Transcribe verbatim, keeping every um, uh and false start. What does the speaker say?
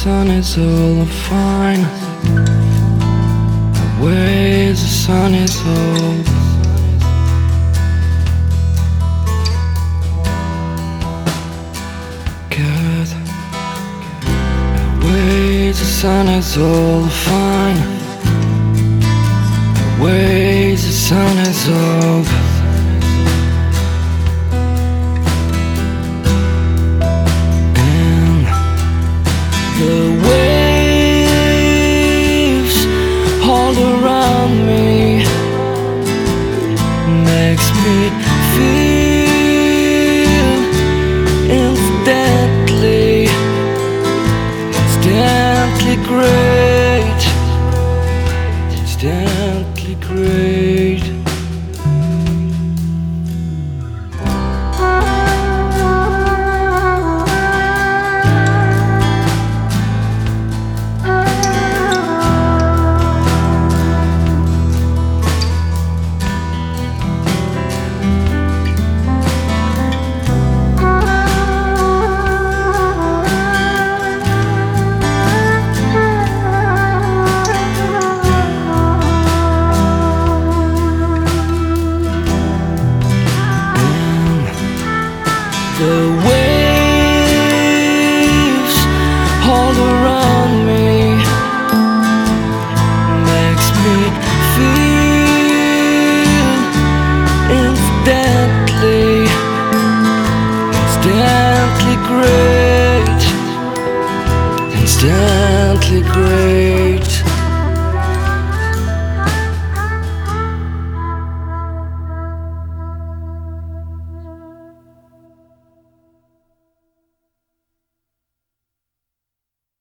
sun is all fine. Away, the sun is all good. Away, the sun is all fine. Away, the sun is all. The waves all around me makes me feel instantly, instantly great, instantly great. The waves all around me makes me feel instantly, instantly great, instantly great.